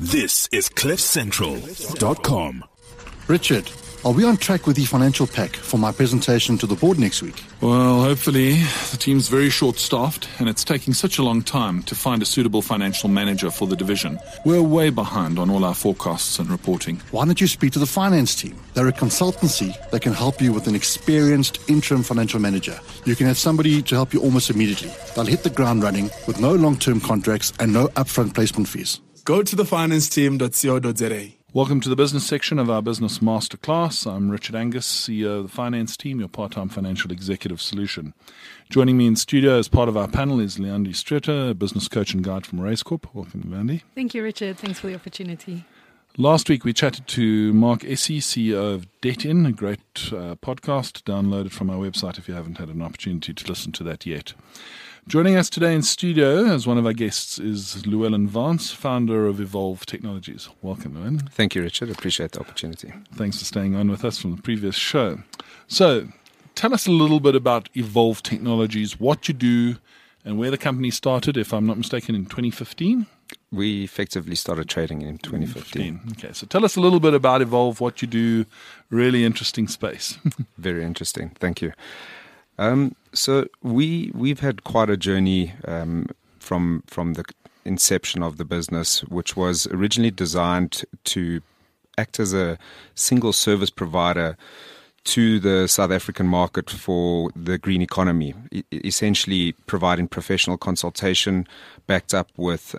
This is CliffCentral.com. Richard, are we on track with the financial pack for my presentation to the board next week? Well, hopefully. The team's very short-staffed, and it's taking such a long time to find a suitable financial manager for the division. We're way behind on all our forecasts and reporting. Why don't you speak to the finance team? They're a consultancy that can help you with an experienced interim financial manager. You can have somebody to help you almost immediately. They'll hit the ground running with no long-term contracts and no upfront placement fees. Go to thefinanceteam.co.za. Welcome to the business section of our Business Masterclass. I'm Richard Angus, CEO of the finance team, your part-time financial executive solution. Joining me in studio as part of our panel is Leandi Streeter, a business coach and guide from Racecorp. Welcome, Leandi. Thank you, Richard. Thanks for the opportunity. Last week we chatted to Mark Essie, CEO of Debt-In, a great podcast downloaded from our website if you haven't had an opportunity to listen to that yet. Joining us today in studio as one of our guests is Llewellyn Vance, founder of Evolve Technologies. Welcome, Llewellyn. Thank you, Richard. Appreciate the opportunity. Thanks for staying on with us from the previous show. So, tell us a little bit about Evolve Technologies, what you do, and where the company started, if I'm not mistaken, in 2015? We effectively started trading in 2015. Okay, so tell us a little bit about Evolve, what you do, really interesting space. Very interesting. Thank you. So we've had quite a journey from the inception of the business, which was originally designed to act as a single service provider to the South African market for the green economy, essentially providing professional consultation backed up with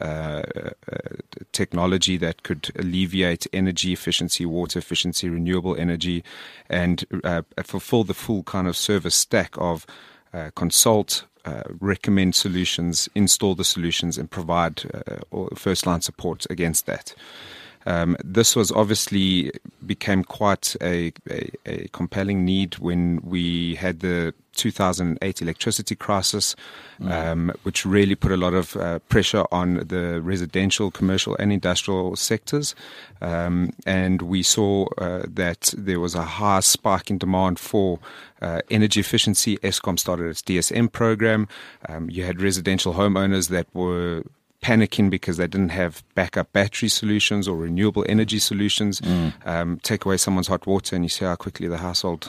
technology that could alleviate energy efficiency, water efficiency, renewable energy, and fulfill the full kind of service stack of consult, recommend solutions, install the solutions, and provide first-line support against that. This was obviously became quite a compelling need when we had the 2008 electricity crisis, which really put a lot of pressure on the residential, commercial and industrial sectors. And we saw that there was a high spike in demand for energy efficiency. Eskom started its DSM program. You had residential homeowners that were panicking because they didn't have backup battery solutions or renewable energy solutions. Take away someone's hot water and you see how quickly the household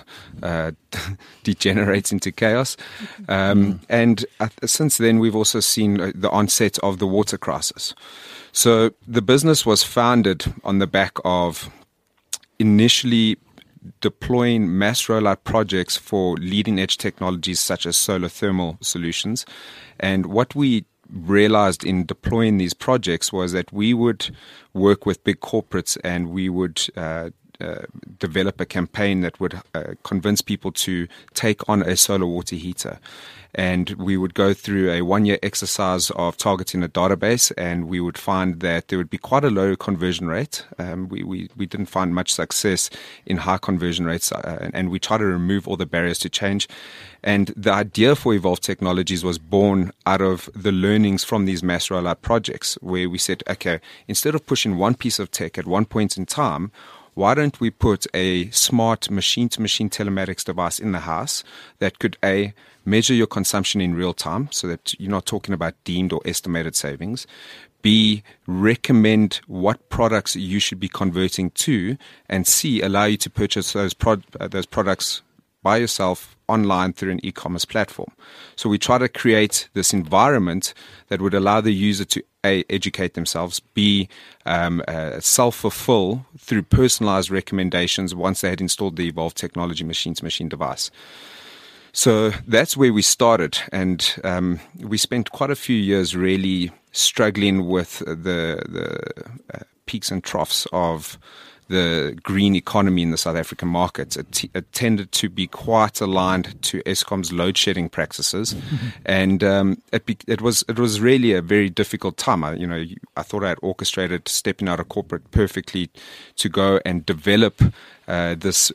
degenerates into chaos. And since then, we've also seen the onset of the water crisis. So the business was founded on the back of initially deploying mass rollout projects for leading edge technologies such as solar thermal solutions. And what we realized in deploying these projects was that we would work with big corporates and we would develop a campaign that would convince people to take on a solar water heater. And we would go through a 1-year exercise of targeting a database, and we would find that there would be quite a low conversion rate. We didn't find much success in high conversion rates, and we tried to remove all the barriers to change. And the idea for Evolve Technologies was born out of the learnings from these mass rollout projects, where we said, okay, instead of pushing one piece of tech at one point in time, why don't we put a smart machine-to-machine telematics device in the house that could, A, measure your consumption in real time so that you're not talking about deemed or estimated savings, B, recommend what products you should be converting to, and C, allow you to purchase those products by yourself online through an e-commerce platform. So we try to create this environment that would allow the user to A, educate themselves, B, self-fulfill through personalized recommendations once they had installed the Evolve Technology machine-to-machine device. So that's where we started, and we spent quite a few years really struggling with the peaks and troughs of the green economy in the South African market. It tended to be quite aligned to Eskom's load shedding practices, and it was really a very difficult time. I thought I had orchestrated stepping out of corporate perfectly to go and develop this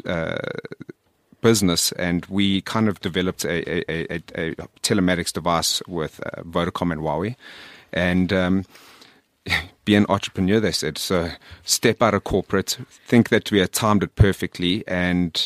business, and we kind of developed a telematics device with Vodacom and Huawei, and be an entrepreneur, they said. So step out of corporate, think that we had timed it perfectly, and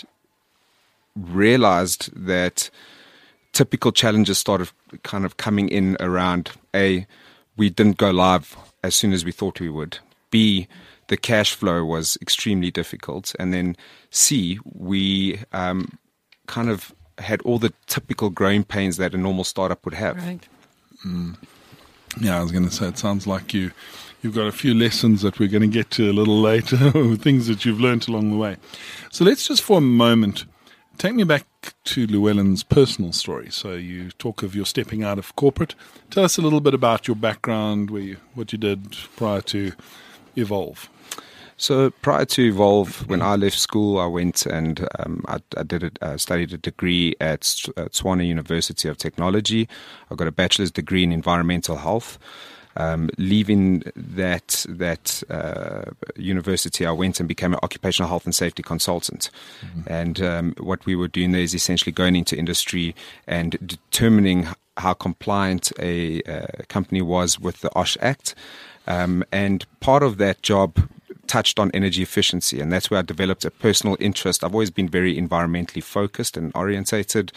realized that typical challenges started kind of coming in around, we didn't go live as soon as we thought we would. B, the cash flow was extremely difficult. And then C, we kind of had all the typical growing pains that a normal startup would have. Right. Yeah, I was going to say, it sounds like you've got a few lessons that we're going to get to a little later, things that you've learnt along the way. So let's just for a moment take me back to Llewellyn's personal story. So you talk of your stepping out of corporate. Tell us a little bit about your background, what you did prior to Evolve. So prior to Evolve, when I left school, I went and I studied a degree at Tshwane University of Technology. I got a bachelor's degree in environmental health. Leaving that university, I went and became an occupational health and safety consultant. Mm-hmm. And what we were doing there is essentially going into industry and determining how compliant a company was with the OSH Act. And part of that job touched on energy efficiency, and that's where I developed a personal interest. I've always been very environmentally focused and orientated.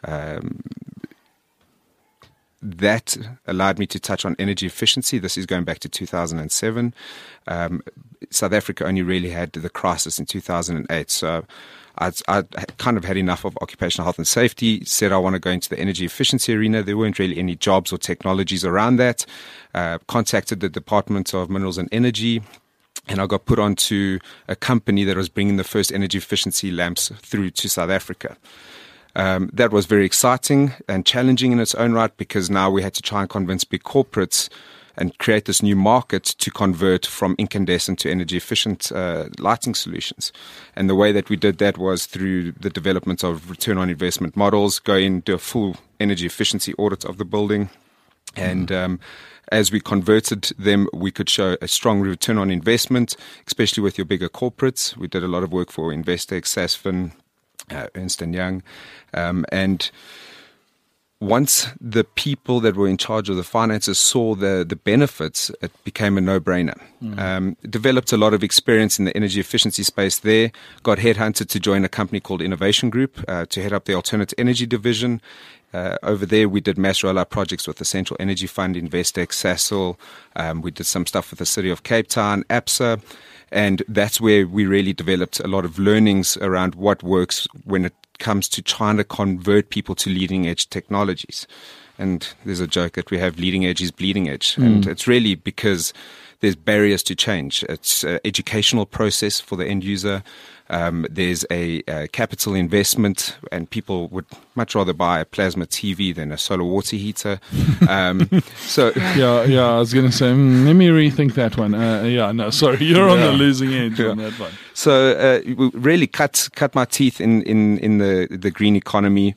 That allowed me to touch on energy efficiency. This is going back to 2007. South Africa only really had the crisis in 2008. So I kind of had enough of occupational health and safety, said I want to go into the energy efficiency arena. There weren't really any jobs or technologies around that. Contacted the Department of Minerals and Energy, and I got put onto a company that was bringing the first energy efficiency lamps through to South Africa. That was very exciting and challenging in its own right, because now we had to try and convince big corporates and create this new market to convert from incandescent to energy efficient lighting solutions. And the way that we did that was through the development of return on investment models, go in, do a full energy efficiency audit of the building. And as we converted them, we could show a strong return on investment, especially with your bigger corporates. We did a lot of work for Investec, Sasfin, Ernst & Young. And once the people that were in charge of the finances saw the benefits, it became a no-brainer. Developed a lot of experience in the energy efficiency space there. Got headhunted to join a company called Innovation Group to head up the alternative energy division. Over there, we did mass rollout projects with the Central Energy Fund, Investec, Sasol. We did some stuff with the City of Cape Town, APSA. And that's where we really developed a lot of learnings around what works when it comes to trying to convert people to leading edge technologies. And there's a joke that we have leading edge is bleeding edge. And it's really because there's barriers to change. It's an educational process for the end user. There's a capital investment, and people would much rather buy a plasma TV than a solar water heater. So Yeah, I was going to say, let me rethink that one. Sorry, you're on the losing edge on that one. So we really cut my teeth in the green economy.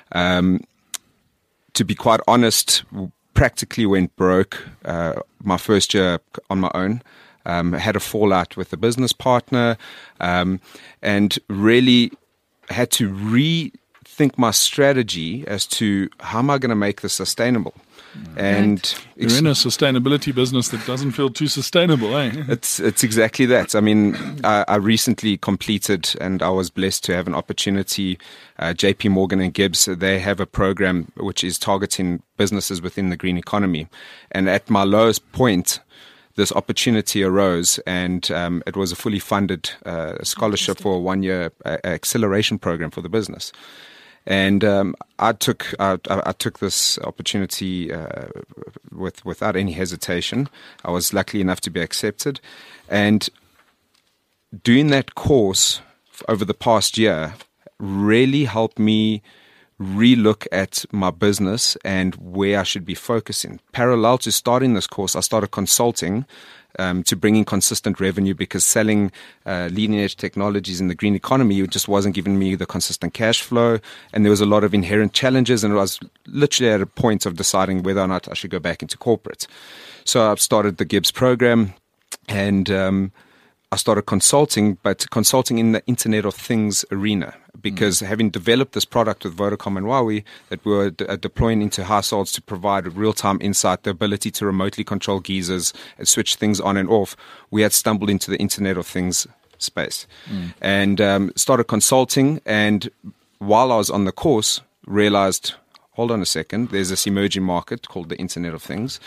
To be quite honest, practically went broke my first year on my own. Had a fallout with a business partner, and really had to rethink my strategy as to how am I going to make this sustainable. And you're in a sustainability business that doesn't feel too sustainable, eh? It's exactly that. I mean, I recently completed, and I was blessed to have an opportunity. JP Morgan and Gibbs, they have a program which is targeting businesses within the green economy. And at my lowest point, this opportunity arose, and it was a fully funded scholarship for a 1-year acceleration program for the business. And I took this opportunity without any hesitation. I was lucky enough to be accepted, and doing that course over the past year really helped me relook at my business and where I should be focusing. Parallel to starting this course, I started consulting to bring in consistent revenue, because selling leading edge technologies in the green economy, it just wasn't giving me the consistent cash flow, and there was a lot of inherent challenges, and I was literally at a point of deciding whether or not I should go back into corporate. So I've started the Gibbs program, and I started consulting, but consulting in the Internet of Things arena, because having developed this product with Vodacom and Huawei that we were deploying into households to provide real-time insight, the ability to remotely control geysers and switch things on and off, we had stumbled into the Internet of Things space. And started consulting, and while I was on the course, realized, hold on a second, there's this emerging market called the Internet of Things.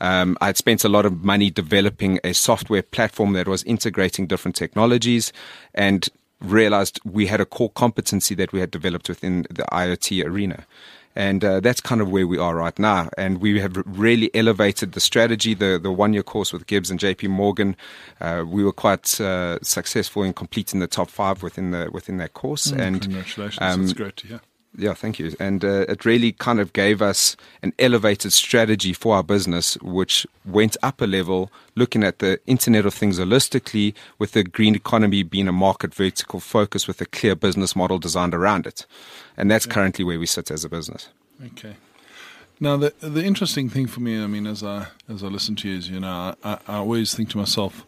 I had spent a lot of money developing a software platform that was integrating different technologies, and realized we had a core competency that we had developed within the IoT arena. And that's kind of where we are right now. And we have really elevated the strategy, the 1-year course with Gibbs and JP Morgan. We were quite successful in completing the top 5 within that course. And congratulations. That's great to hear. Yeah, thank you. And it really kind of gave us an elevated strategy for our business, which went up a level, looking at the Internet of Things holistically, with the green economy being a market vertical focus with a clear business model designed around it. And that's currently where we sit as a business. Okay. Now, the interesting thing for me, I mean, as I listen to you, is, I always think to myself,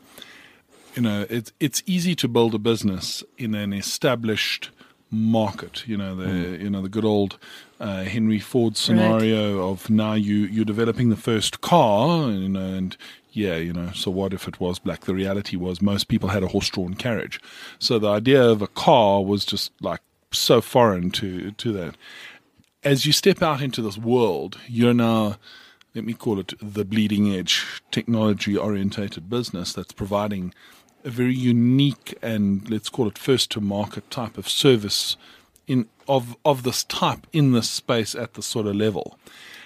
it's easy to build a business in an established market, the good old Henry Ford scenario of now you're developing the first car, so what if it was black? The reality was most people had a horse-drawn carriage. So the idea of a car was just like so foreign to that. As you step out into this world, you're now, let me call it, the bleeding edge, technology-orientated business that's providing a very unique and, let's call it, first-to-market type of service of this type in this space at this sort of level.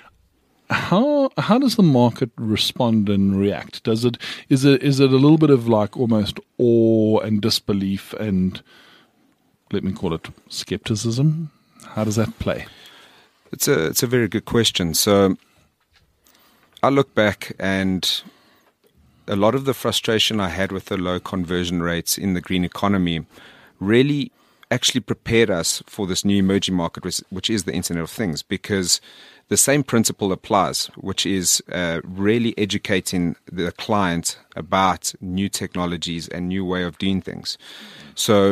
How does the market respond and react? Is it a little bit of like almost awe and disbelief and, let me call it, skepticism? How does that play? It's a very good question. So I look back, and a lot of the frustration I had with the low conversion rates in the green economy really actually prepared us for this new emerging market, which is the Internet of Things, because the same principle applies, which is really educating the client about new technologies and new way of doing things. So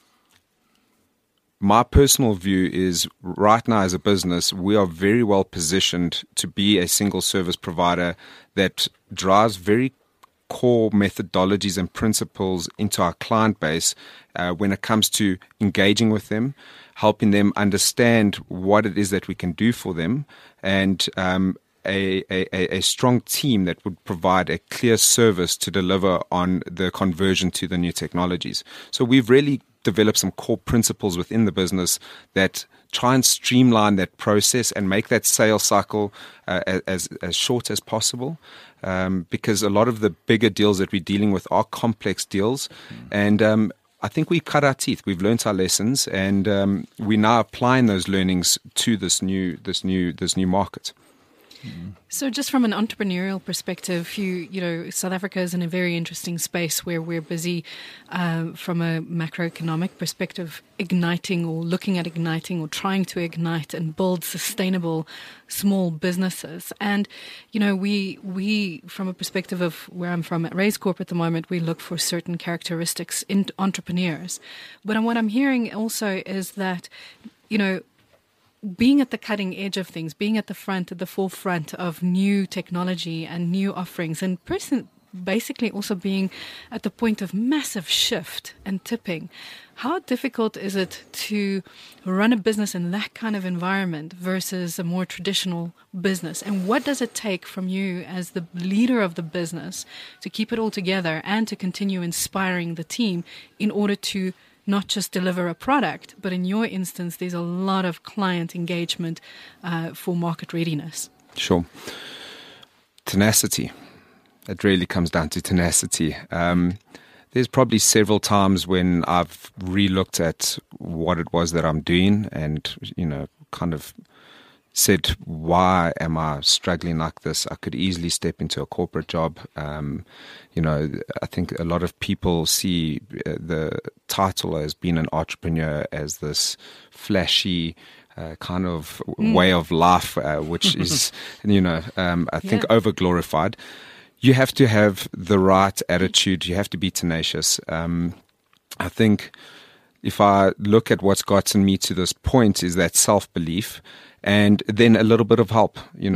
my personal view is right now as a business, we are very well positioned to be a single service provider that drives very core methodologies and principles into our client base when it comes to engaging with them, helping them understand what it is that we can do for them, and a strong team that would provide a clear service to deliver on the conversion to the new technologies. So we've really developed some core principles within the business that try and streamline that process and make that sales cycle as short as possible, because a lot of the bigger deals that we're dealing with are complex deals. And I think we've cut our teeth. We've learnt our lessons, and we're now applying those learnings to this new market. So just from an entrepreneurial perspective, South Africa is in a very interesting space where we're busy from a macroeconomic perspective igniting or looking at igniting or trying to ignite and build sustainable small businesses. And, we from a perspective of where I'm from at Raise Corp at the moment, we look for certain characteristics in entrepreneurs. But what I'm hearing also is that, being at the cutting edge of things, being at the forefront of new technology and new offerings, and basically also being at the point of massive shift and tipping. How difficult is it to run a business in that kind of environment versus a more traditional business? And what does it take from you as the leader of the business to keep it all together and to continue inspiring the team in order to not just deliver a product, but in your instance, there's a lot of client engagement for market readiness? Sure. Tenacity. It really comes down to tenacity. There's probably several times when I've re-looked at what it was that I'm doing and, kind of said, why am I struggling like this? I could easily step into a corporate job. I think a lot of people see the title as being an entrepreneur as this flashy kind of way of life, which is, I think over-glorified. You have to have the right attitude. You have to be tenacious. I think if I look at what's gotten me to this point is that self-belief and then a little bit of help.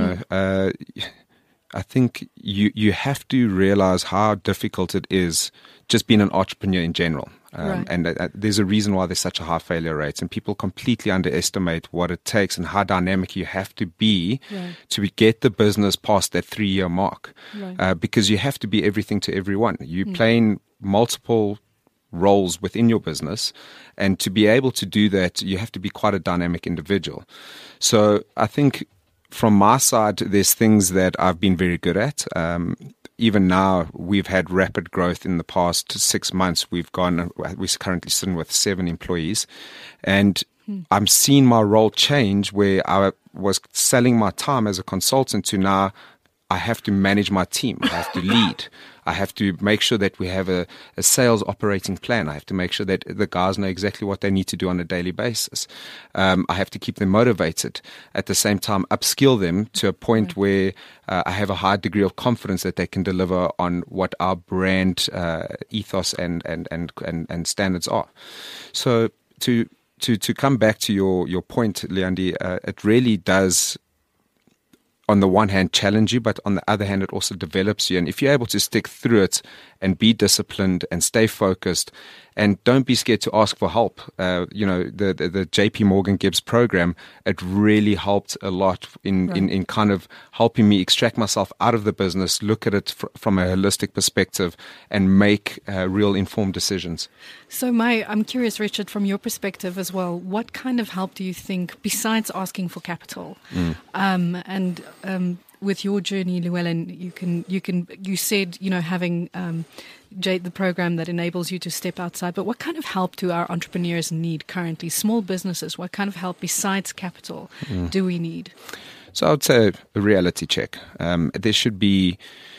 I think you have to realize how difficult it is just being an entrepreneur in general. Right. And there's a reason why there's such a high failure rate, and people completely underestimate what it takes and how dynamic you have to be to get the business past that 3-year mark. Right. Because you have to be everything to everyone. You're playing multiple roles within your business, and to be able to do that, you have to be quite a dynamic individual. So I think from my side, there's things that I've been very good at. Even now, we've had rapid growth in the past 6 months. We're currently sitting with 7 employees, and I'm seeing my role change where I was selling my time as a consultant to now I have to manage my team. I have to lead. I have to make sure that we have a sales operating plan. I have to make sure that the guys know exactly what they need to do on a daily basis. I have to keep them motivated. At the same time, upskill them to a point where I have a high degree of confidence that they can deliver on what our brand ethos and standards are. So to come back to your point, Leandi, it really does, on the one hand, challenge you, but on the other hand, it also develops you. And if you're able to stick through it and be disciplined and stay focused, and don't be scared to ask for help. The JP Morgan Gibbs program, it really helped a lot in kind of helping me extract myself out of the business, look at it from a holistic perspective, and make real informed decisions. So I'm curious, Richard, from your perspective as well, what kind of help do you think, besides asking for capital, with your journey, Llewellyn, you said, having the program that enables you to step outside, but what kind of help do our entrepreneurs need currently? Small businesses, what kind of help besides capital do we need? So I would say a reality check. There should be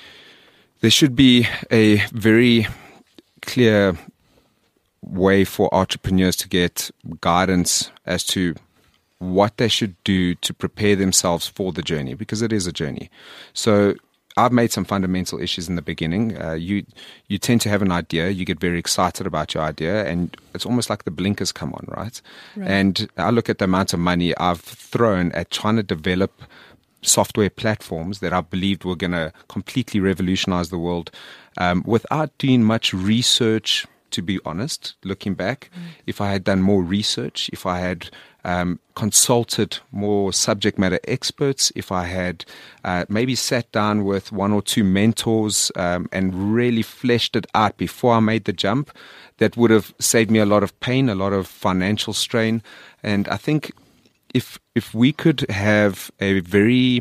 a very clear way for entrepreneurs to get guidance as to what they should do to prepare themselves for the journey, because it is a journey. So I've made some fundamental issues in the beginning. You tend to have an idea, you get very excited about your idea, and it's almost like the blinkers come on, right? And I look at the amount of money I've thrown at trying to develop software platforms that I believed were going to completely revolutionize the world without doing much research. To be honest, looking back, if I had done more research, if I had consulted more subject matter experts, if I had maybe sat down with 1 or 2 mentors and really fleshed it out before I made the jump, that would have saved me a lot of pain, a lot of financial strain. And I think if we could have a very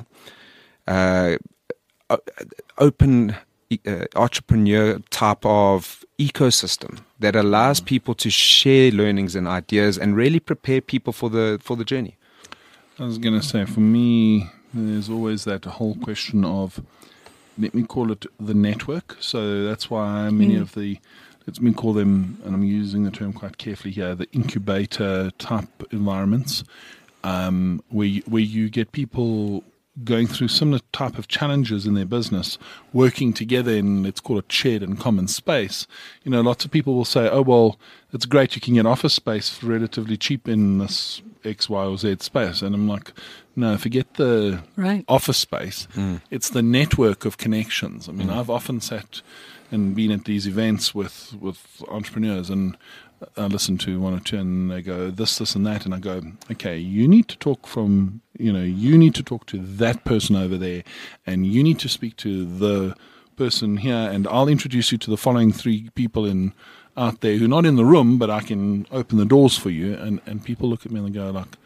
open entrepreneur type of ecosystem that allows people to share learnings and ideas and really prepare people for the journey. I was going to say, for me, there's always that whole question of, let me call it the network. So that's why many of the, let me call them, and I'm using the term quite carefully here, the incubator type environments, where you get people going through similar type of challenges in their business, working together in, let's call it, shared and common space. Lots of people will say, oh, well, it's great, you can get office space for relatively cheap in this X, Y, or Z space. And I'm like, no, forget the office space. It's the network of connections. I mean, I've often sat and been at these events with entrepreneurs, and I listen to 1 or 2 and they go this and that, and I go, okay, you need to talk you need to talk to that person over there, and you need to speak to the person here, and I'll introduce you to the following 3 people out there who are not in the room, but I can open the doors for you. And people look at me and they go like,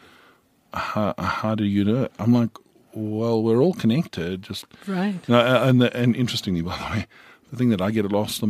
how do you do it? I'm like, well, we're all connected, just right. And interestingly, by the way, the thing that I get asked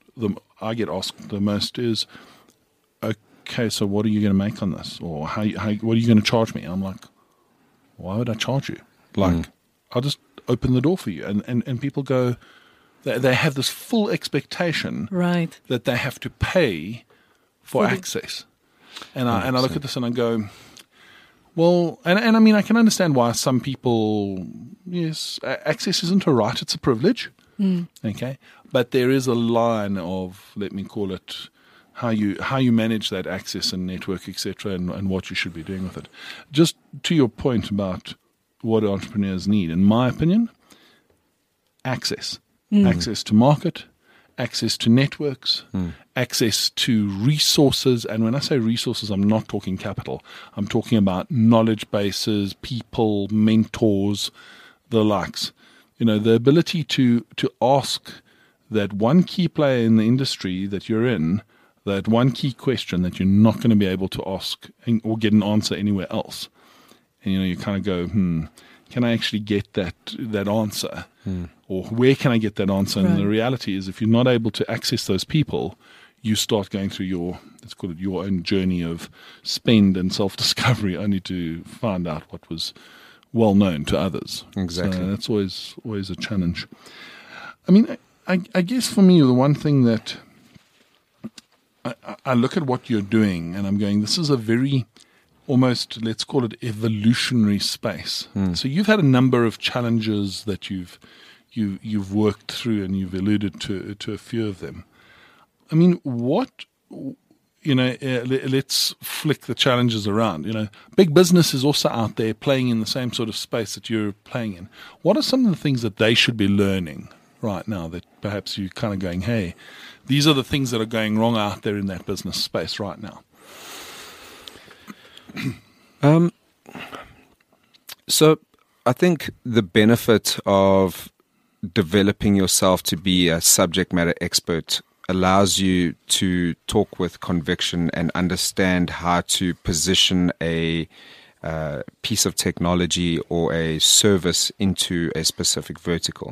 the most is, okay, so what are you going to make on this? Or what are you going to charge me? I'm like, why would I charge you? Like, I'll just open the door for you. And people go, they have this full expectation that they have to pay for access. And I look at this and I go, well, and I mean, I can understand why some people, yes, access isn't a right, it's a privilege. Okay. But there is a line of, let me call it, how you manage that access and network, etc., and what you should be doing with it. Just to your point about what entrepreneurs need, in my opinion, access to market, access to networks, access to resources. And when I say resources, I'm not talking capital. I'm talking about knowledge bases, people, mentors, the likes. The ability to ask that one key player in the industry that you're in, that one key question that you're not going to be able to ask or get an answer anywhere else. And, you kind of go, can I actually get that answer? Or where can I get that answer? Right. And the reality is, if you're not able to access those people, you start going through let's call it your own journey of spend and self-discovery, only to find out what was well known to others. Exactly. So that's always a challenge. I mean, I guess for me, the one thing that I look at what you're doing and I'm going, this is a very almost, let's call it, evolutionary space. So you've had a number of challenges that you've worked through, and you've alluded to a few of them. I mean, let's flick the challenges around. Big business is also out there playing in the same sort of space that you're playing in. What are some of the things that they should be learning right now that perhaps you're kind of going, hey, these are the things that are going wrong out there in that business space right now? So I think the benefit of developing yourself to be a subject matter expert allows you to talk with conviction and understand how to position a piece of technology or a service into a specific vertical.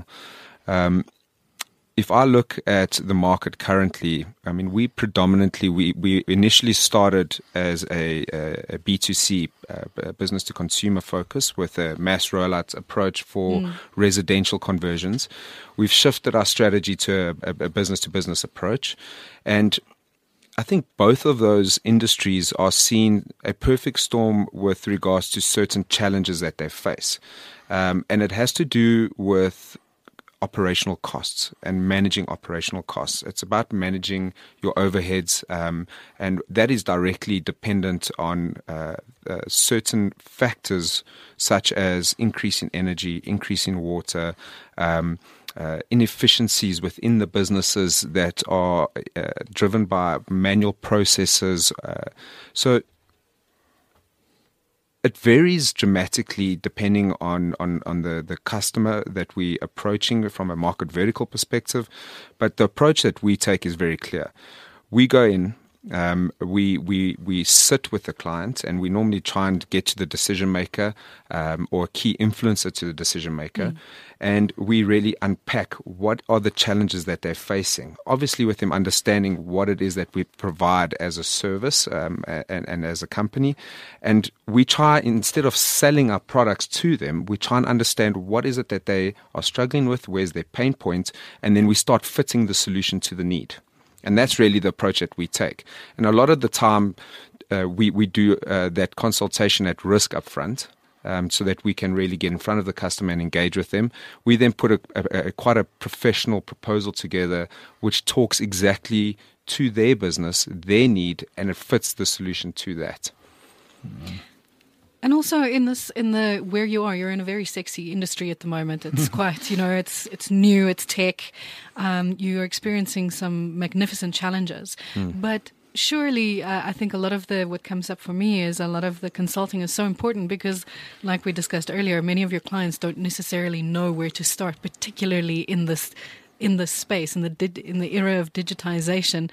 If I look at the market currently, I mean, we initially started as a B2C, business to consumer focus with a mass rollout approach for residential conversions. We've shifted our strategy to a business to business approach. And I think both of those industries are seeing a perfect storm with regards to certain challenges that they face. And it has to do with operational costs and managing operational costs. It's about managing your overheads, and that is directly dependent on certain factors such as increase in energy, increase in water, inefficiencies within the businesses that are driven by manual processes. So it varies dramatically depending on the customer that we're approaching from a market vertical perspective. But the approach that we take is very clear. We go in, we sit with the client, and we normally try and get to the decision maker or a key influencer to the decision maker. And we really unpack what are the challenges that they're facing. Obviously, with them understanding what it is that we provide as a service and as a company. And we try, instead of selling our products to them, we try and understand what is it that they are struggling with, where's their pain point, and then we start fitting the solution to the need. And that's really the approach that we take. And a lot of the time, we do that consultation at risk up front. So that we can really get in front of the customer and engage with them. We then put quite a professional proposal together which talks exactly to their business, their need, and it fits the solution to that. And also where you are, you're in a very sexy industry at the moment. It's quite, it's new, it's tech. You're experiencing some magnificent challenges, but surely, I think a lot of what comes up for me is a lot of the consulting is so important because, like we discussed earlier, many of your clients don't necessarily know where to start, particularly in this space, in the era of digitization.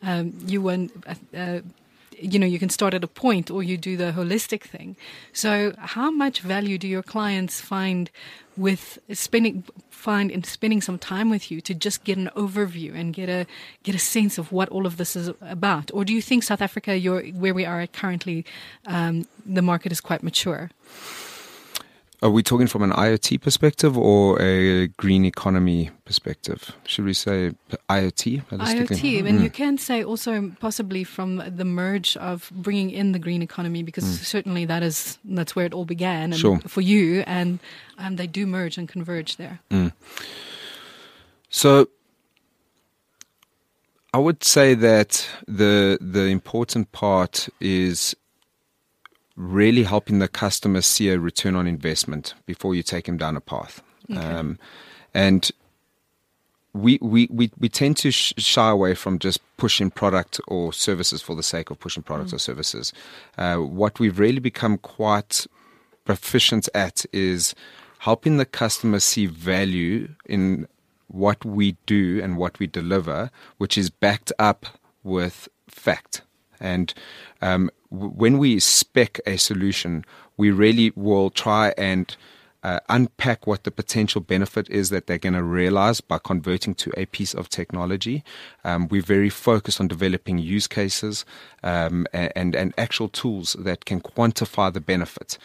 You can start at a point, or you do the holistic thing. So, how much value do your clients find with spending some time with you to just get an overview and get a sense of what all of this is about? Or do you think South Africa, where we are currently, the market is quite mature? Are we talking from an IoT perspective or a green economy perspective? Should we say IoT? IoT, and you can say also possibly from the merge of bringing in the green economy, because certainly that's where it all began, and for you, and they do merge and converge there. So I would say that the important part is really helping the customer see a return on investment before you take them down a path. Okay. And we tend to shy away from just pushing product or services for the sake of pushing products or services. What we've really become quite proficient at is helping the customer see value in what we do and what we deliver, which is backed up with fact. And when we spec a solution, we really will try and unpack what the potential benefit is that they're going to realize by converting to a piece of technology. We're very focused on developing use cases and actual tools that can quantify the benefit.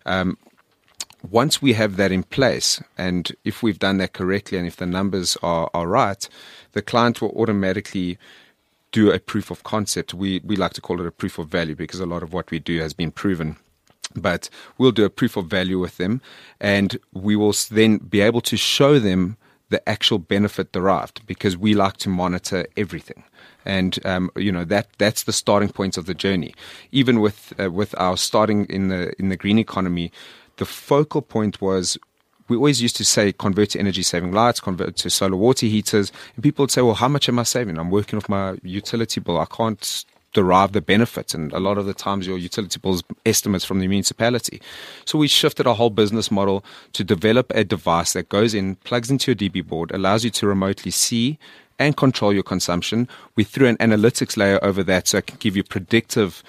Once we have that in place, and if we've done that correctly and if the numbers are right, the client will automatically do a proof of concept. We like to call it a proof of value because a lot of what we do has been proven. But we'll do a proof of value with them, and we will then be able to show them the actual benefit derived, because we like to monitor everything. And that's the starting point of the journey. Even with our starting in the green economy, the focal point was, we always used to say, convert to energy saving lights, convert to solar water heaters, and people would say, well, how much am I saving? I'm working off my utility bill. I can't derive the benefits, and a lot of the times your utility bills estimates from the municipality. So we shifted our whole business model to develop a device that goes in, plugs into your DB board, allows you to remotely see and control your consumption. We threw an analytics layer over that so it can give you predictive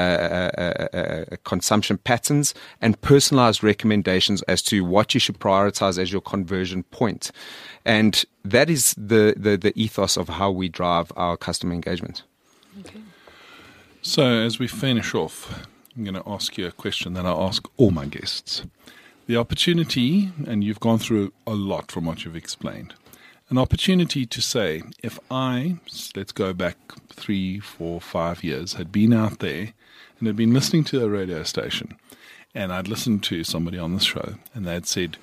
consumption patterns and personalized recommendations as to what you should prioritize as your conversion point. And that is the ethos of how we drive our customer engagement. Okay. So as we finish off, I'm going to ask you a question that I ask all my guests. The opportunity, and you've gone through a lot from what you've explained, an opportunity to say, if I, let's go back 3, 4, 5 years, had been out there and had been listening to a radio station, and I'd listened to somebody on this show, and they'd said,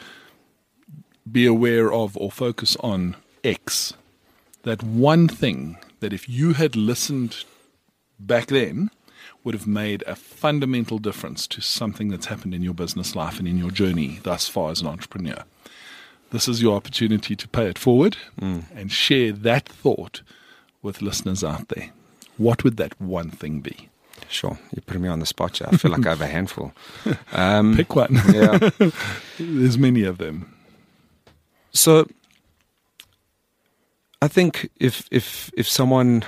be aware of or focus on X, that one thing that if you had listened back then would have made a fundamental difference to something that's happened in your business life and in your journey thus far as an entrepreneur. This is your opportunity to pay it forward and share that thought with listeners out there. What would that one thing be? Sure. You put me on the spot here. I feel like I have a handful. Pick one. Yeah. There's many of them. So I think if someone,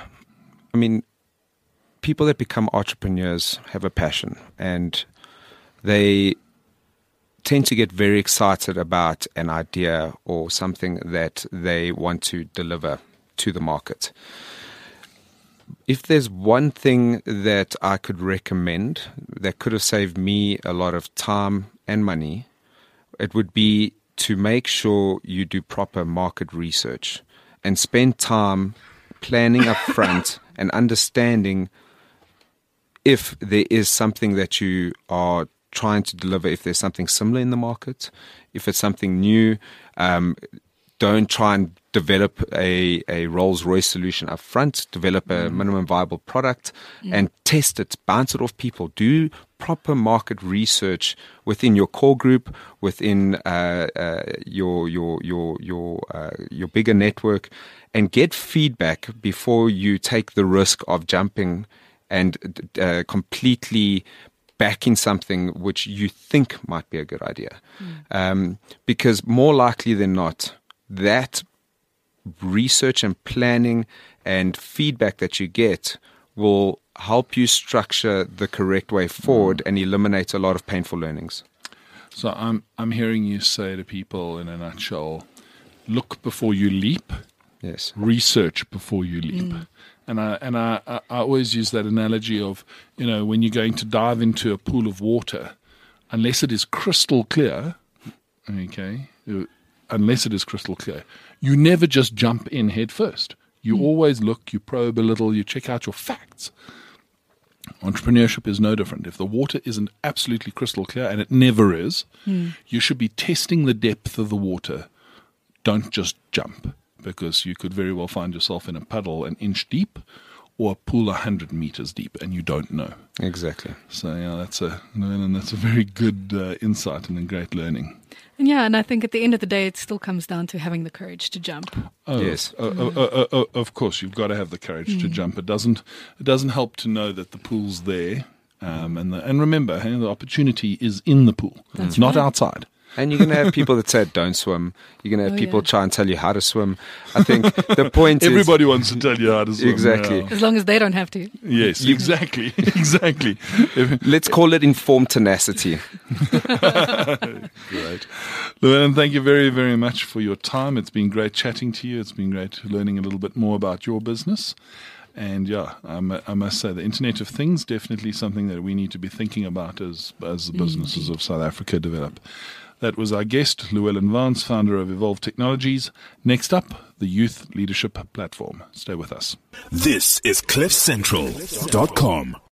people that become entrepreneurs have a passion, and they tend to get very excited about an idea or something that they want to deliver to the market. If there's one thing that I could recommend that could have saved me a lot of time and money, it would be to make sure you do proper market research and spend time planning up front and understanding if there is something that you are trying to deliver, if there's something similar in the market, if it's something new. Don't try and develop a Rolls-Royce solution up front. Develop a minimum viable product and test it, bounce it off people. Do proper market research within your core group, within your bigger network, and get feedback before you take the risk of jumping and completely backing something which you think might be a good idea. Because more likely than not, that research and planning and feedback that you get will help you structure the correct way forward and eliminate a lot of painful learnings. So I'm hearing you say to people in a nutshell, look before you leap. Yes. Research before you leap. And I always use that analogy of, when you're going to dive into a pool of water, unless it is crystal clear, you never just jump in head first. You always look, you probe a little, you check out your facts. Entrepreneurship is no different. If the water isn't absolutely crystal clear, and it never is, you should be testing the depth of the water. Don't just jump, because you could very well find yourself in a puddle an inch deep, or a pool 100 meters deep, and you don't know. Exactly. So yeah, that's a very good insight and a great learning. And I think at the end of the day, it still comes down to having the courage to jump. Oh, Yes. Of course, you've got to have the courage to jump. It doesn't help to know that the pool's there, and remember, the opportunity is in the pool. It's not outside. And you're going to have people that say don't swim. You're going to have people try and tell you how to swim. I think the point is... Everybody wants to tell you how to swim. Exactly. Yeah. As long as they don't have to. Yes, exactly. Exactly. Let's call it informed tenacity. Great. Llewellyn, thank you very, very much for your time. It's been great chatting to you. It's been great learning a little bit more about your business. And I must say, the Internet of Things, definitely something that we need to be thinking about as the businesses of South Africa develop. That was our guest, Llewellyn Vance, founder of Evolve Technologies. Next up, the Youth Leadership Platform. Stay with us. This is CliffCentral.com.